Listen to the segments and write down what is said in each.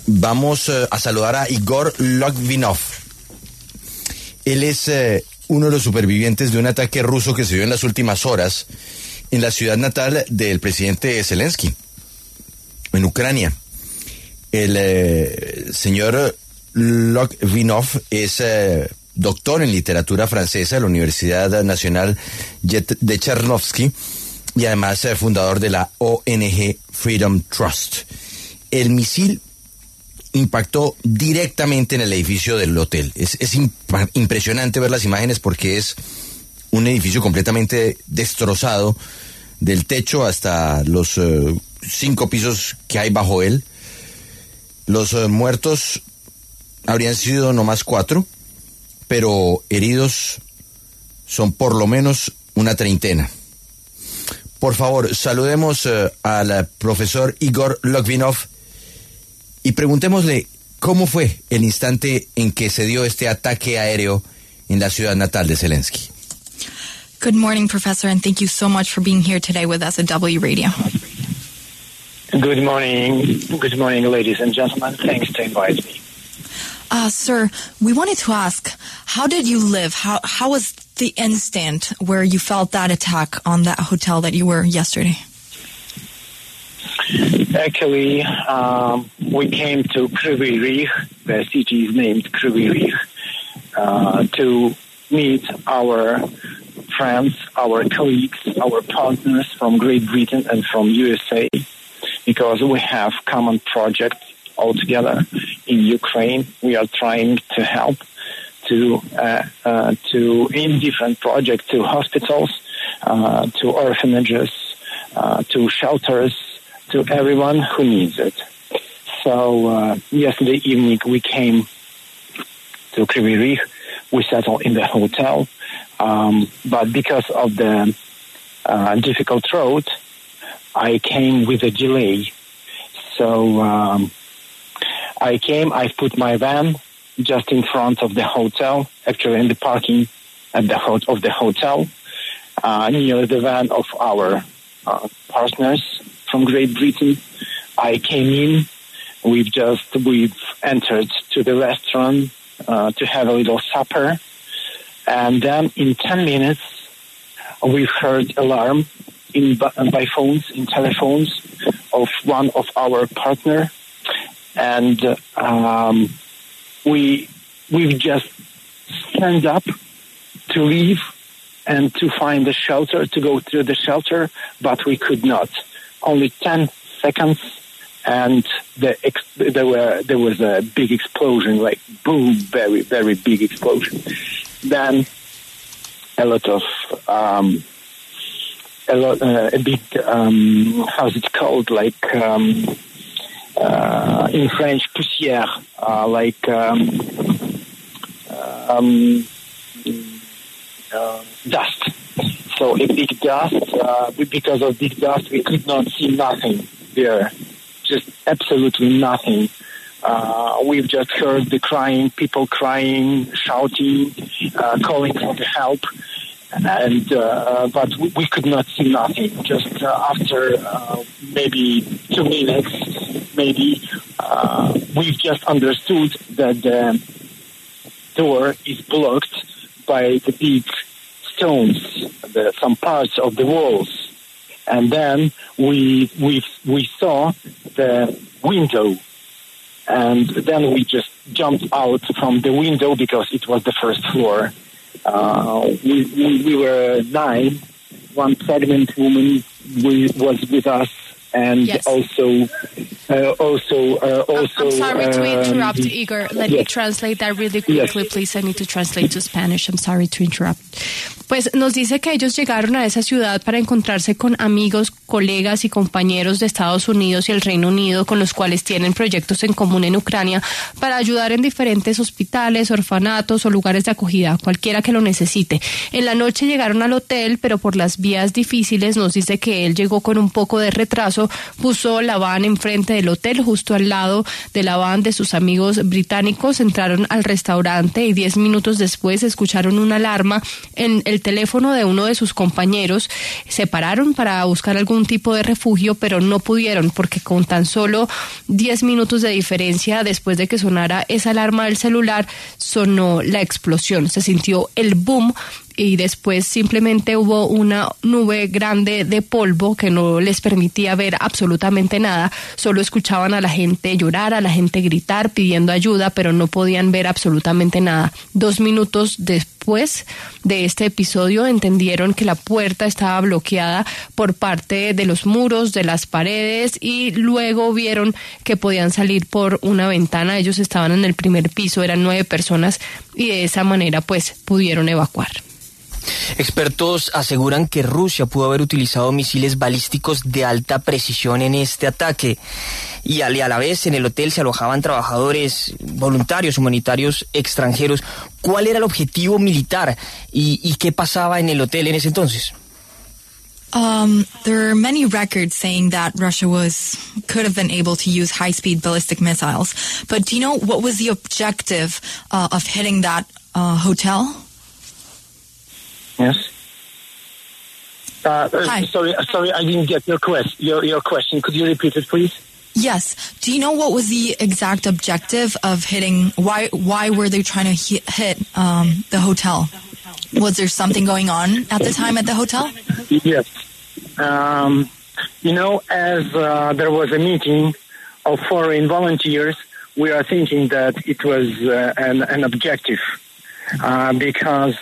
vamos a saludar a Igor Logvinov. Él es uno de los supervivientes de un ataque ruso que se dio en las últimas horas en la ciudad natal del presidente Zelensky, en Ucrania. El señor Logvinov es doctor en literatura francesa de la Universidad Nacional de Chernovsky y además fundador de la ONG Freedom Trust. El misil impactó directamente en el edificio del hotel. Es impresionante ver las imágenes porque es un edificio completamente destrozado, del techo hasta los 5 pisos que hay bajo él. Los muertos habrían sido nomás 4, pero heridos son por lo menos una 30. Por favor, saludemos al profesor Igor Logvinov y preguntémosle cómo fue el instante en que se dio este ataque aéreo en la ciudad natal de Zelensky. Good morning, Professor, and thank you so much for being here today with us at W Radio. Good morning. Good morning, ladies and gentlemen. Thanks to invite me. Sir, we wanted to ask, how did you live? How was the instant where you felt that attack on that hotel that you were yesterday? Actually, we came to Kryvyi Rih, the city is named Kryvyi Rih, to meet our friends, our colleagues, our partners from Great Britain and from USA, because we have common project all together in Ukraine. We are trying to help in different projects to hospitals, to orphanages, to shelters, to everyone who needs it. So yesterday evening we came to Kryvyi Rih. We settled in the hotel, but because of the difficult road, I came with a delay. So I put my van just in front of the hotel, actually in the parking of the hotel, near the van of our partners from Great Britain. I came in. We've entered to the restaurant to have a little supper, and then in 10 minutes we've heard alarm by phones, in telephones of one of our partner, and we've just stand up to leave and to find a shelter, to go to the shelter, but we could not. Only 10 seconds, and there was a big explosion, like boom, very, very big explosion. Then a big, how's it called, like in French, poussière, dust. So a big dust, because of big dust, we could not see nothing there, just absolutely nothing. We've just heard the crying, people crying, shouting, calling for the help, and but we could not see nothing. Just after maybe 2 minutes, we've just understood that the door is blocked by the big stones, some parts of the walls, and then we saw the window, and then we just jumped out from the window because it was the first floor. We were 9. One pregnant woman was with us, and yes. also. I'm sorry to interrupt, Igor. Let me translate that really quickly, please. I need to translate to Spanish. I'm sorry to interrupt. Pues nos dice que ellos llegaron a esa ciudad para encontrarse con amigos, colegas y compañeros de Estados Unidos y el Reino Unido con los cuales tienen proyectos en común en Ucrania para ayudar en diferentes hospitales, orfanatos o lugares de acogida, cualquiera que lo necesite. En la noche llegaron al hotel, pero por las vías difíciles nos dice que él llegó con un poco de retraso, puso la van enfrente del hotel, justo al lado de la van de sus amigos británicos, entraron al restaurante y 10 minutos después escucharon una alarma en el teléfono de uno de sus compañeros, se pararon para buscar algún tipo de refugio, pero no pudieron porque con tan solo 10 minutos de diferencia después de que sonara esa alarma del celular, sonó la explosión, se sintió el boom y después simplemente hubo una nube grande de polvo que no les permitía ver absolutamente nada, solo escuchaban a la gente llorar, a la gente gritar pidiendo ayuda, pero no podían ver absolutamente nada. 2 minutos después de este episodio entendieron que la puerta estaba bloqueada por parte de los muros, de las paredes, y luego vieron que podían salir por una ventana. Ellos estaban en el primer piso, eran 9 personas y de esa manera pues pudieron evacuar. Expertos aseguran que Rusia pudo haber utilizado misiles balísticos de alta precisión en este ataque y a la vez en el hotel se alojaban trabajadores voluntarios humanitarios extranjeros. ¿Cuál era el objetivo militar y qué pasaba en el hotel en ese entonces? There are many records saying that Russia could have been able to use high-speed ballistic missiles, but do you know what was the objective of hitting that hotel? Yes. Hi. Sorry, I didn't get your question. Could you repeat it, please? Yes. Do you know what was the exact objective of hitting? Why were they trying to hit the hotel? Was there something going on at the time at the hotel? Yes. As there was a meeting of foreign volunteers, we are thinking that it was an objective because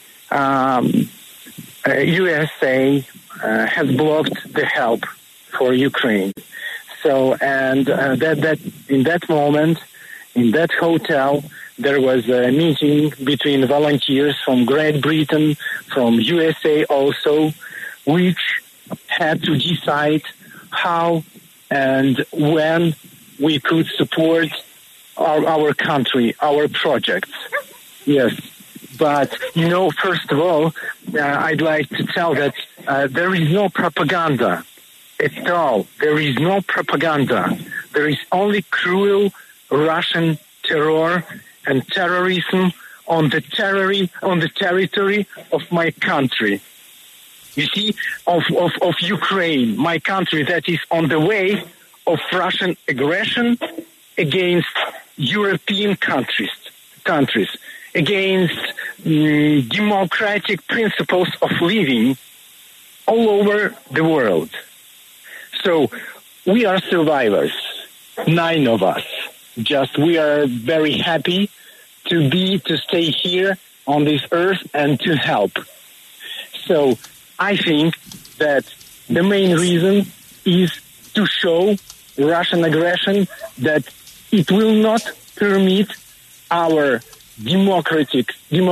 USA has blocked the help for Ukraine. So, and that in that moment, in that hotel, there was a meeting between volunteers from Great Britain, from USA also, which had to decide how and when we could support our country, our projects. Yes. But, first of all, I'd like to tell that there is no propaganda at all. There is no propaganda. There is only cruel Russian terror and terrorism on the territory of my country. You see, of Ukraine, my country that is on the way of Russian aggression against European countries, against democratic principles of living all over the world. So we are survivors, 9 of us. Just we are very happy to stay here on this earth and to help. So I think that the main reason is to show Russian aggression that it will not permit our democratic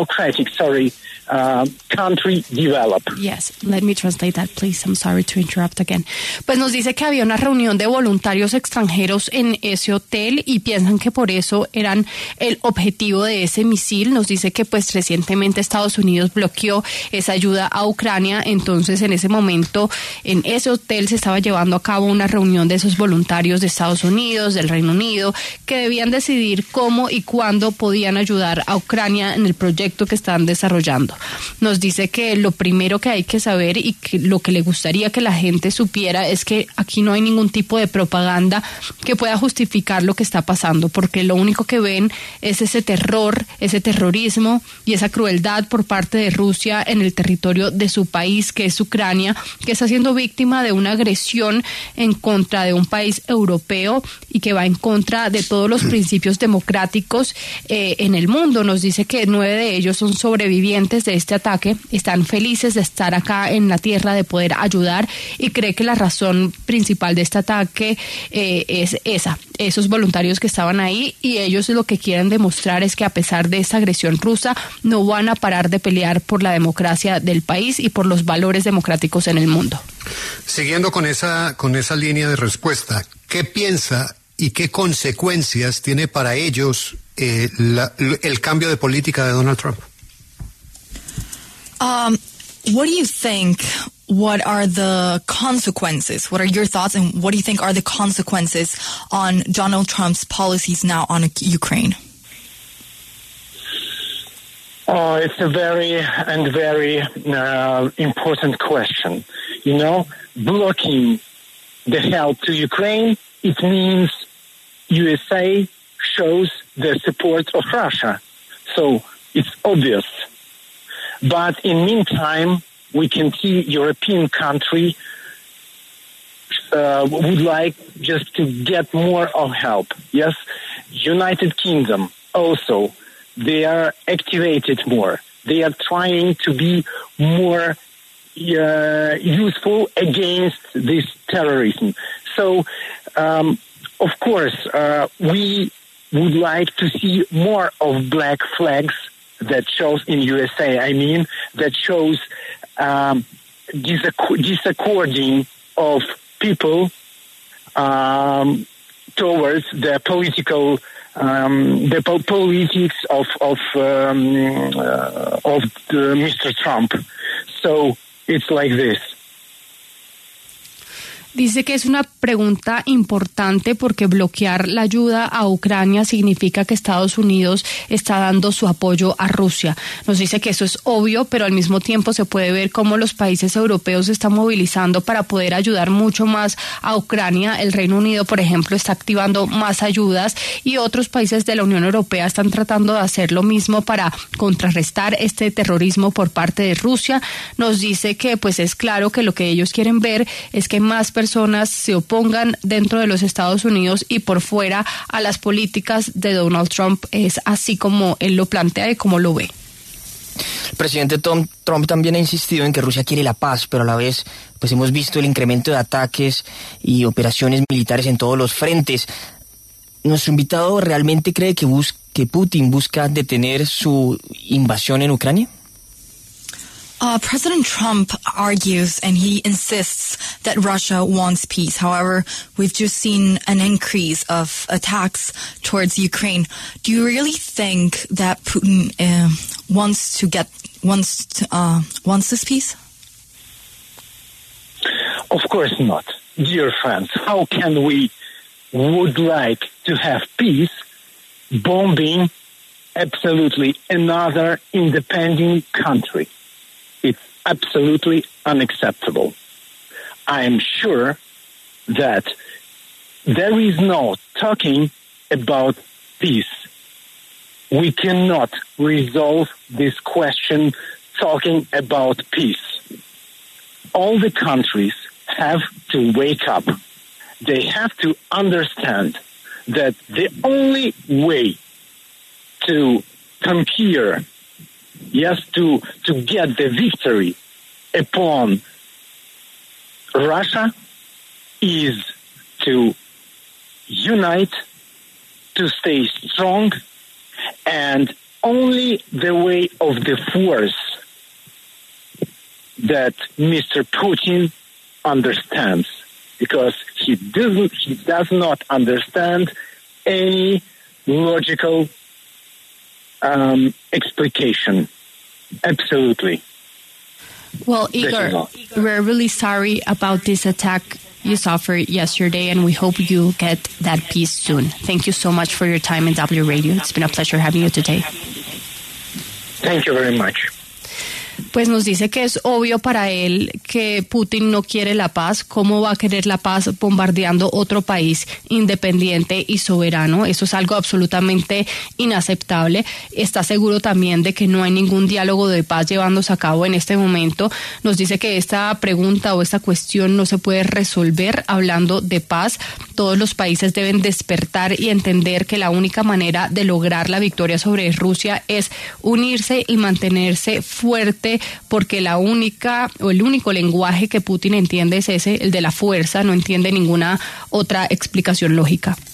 country develop. Yes, let me translate that, please. I'm sorry to interrupt again. Pues nos dice que había una reunión de voluntarios extranjeros en ese hotel y piensan que por eso eran el objetivo de ese misil. Nos dice que pues recientemente Estados Unidos bloqueó esa ayuda a Ucrania, entonces en ese momento en ese hotel se estaba llevando a cabo una reunión de esos voluntarios de Estados Unidos, del Reino Unido, que debían decidir cómo y cuándo podían ayudar a Ucrania en el proyecto que están desarrollando. Nos dice que lo primero que hay que saber y que lo que le gustaría que la gente supiera es que aquí no hay ningún tipo de propaganda que pueda justificar lo que está pasando, porque lo único que ven es ese terror, ese terrorismo y esa crueldad por parte de Rusia en el territorio de su país, que es Ucrania, que está siendo víctima de una agresión en contra de un país europeo y que va en contra de todos los principios democráticos en el mundo. Nos dice que 9 de ellos son sobrevivientes de este ataque, están felices de estar acá en la tierra, de poder ayudar, y cree que la razón principal de este ataque es esos voluntarios que estaban ahí, y ellos lo que quieren demostrar es que a pesar de esta agresión rusa no van a parar de pelear por la democracia del país y por los valores democráticos en el mundo. Siguiendo con esa línea de respuesta, ¿qué piensa y qué consecuencias tiene para ellos el cambio de política de Donald Trump? What do you think? What are the consequences? What are your thoughts, and what do you think are the consequences on Donald Trump's policies now on Ukraine? Oh, it's a very important question. You know, blocking the help to Ukraine, it means USA shows the support of Russia. So it's obvious. But in meantime, we can see European country would like just to get more of help. Yes, United Kingdom also, they are activated more. They are trying to be more useful against this terrorism. So, of course, we would like to see more of black flags that shows in USA. I mean, that shows disaccording of people towards the political, the politics of Mr. Trump. So it's like this. Dice que es una pregunta importante porque bloquear la ayuda a Ucrania significa que Estados Unidos está dando su apoyo a Rusia. Nos dice que eso es obvio, pero al mismo tiempo se puede ver cómo los países europeos se están movilizando para poder ayudar mucho más a Ucrania. El Reino Unido, por ejemplo, está activando más ayudas y otros países de la Unión Europea están tratando de hacer lo mismo para contrarrestar este terrorismo por parte de Rusia. Nos dice que pues es claro que lo que ellos quieren ver es que más personas se opongan dentro de los Estados Unidos y por fuera a las políticas de Donald Trump. Es así como él lo plantea y como lo ve. El presidente Trump también ha insistido en que Rusia quiere la paz, pero a la vez pues hemos visto el incremento de ataques y operaciones militares en todos los frentes. ¿Nuestro invitado realmente cree que Putin busca detener su invasión en Ucrania? President Trump argues and he insists that Russia wants peace. However, we've just seen an increase of attacks towards Ukraine. Do you really think that Putin wants this peace? Of course not. Dear friends, how can we would like to have peace bombing absolutely another independent country? It's absolutely unacceptable. I am sure that there is no talking about peace. We cannot resolve this question talking about peace. All the countries have to wake up. They have to understand that the only way to conquer, yes, to get the victory upon Russia is to unite, to stay strong, and only the way of the force that Mr. Putin understands, because he does not understand any logical explication. Absolutely. Well, Igor, we're really sorry about this attack you suffered yesterday, and we hope you get that peace soon. Thank you so much for your time in W Radio. It's been a pleasure having you today. Thank you very much. Pues nos dice que es obvio para él que Putin no quiere la paz. ¿Cómo va a querer la paz bombardeando otro país independiente y soberano? Eso es algo absolutamente inaceptable. Está seguro también de que no hay ningún diálogo de paz llevándose a cabo en este momento. Nos dice que esta pregunta o esta cuestión no se puede resolver hablando de paz. Todos los países deben despertar y entender que la única manera de lograr la victoria sobre Rusia es unirse y mantenerse fuerte, porque el único lenguaje que Putin entiende es ese, el de la fuerza, no entiende ninguna otra explicación lógica.